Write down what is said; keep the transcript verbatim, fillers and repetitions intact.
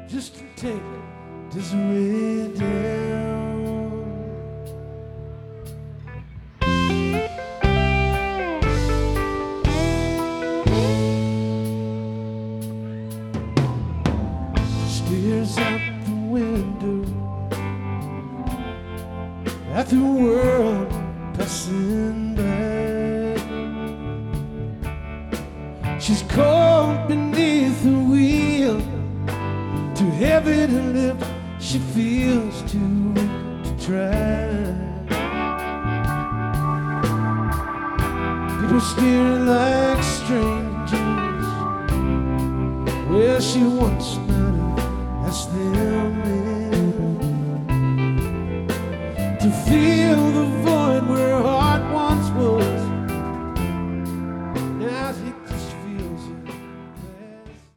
just to take Desiree down. Stares out the window at the world passing by. She's caught beneath the wheel, too heavy to lift, she feels too weak to try. People staring like strangers where she once might have asked them in, to feel the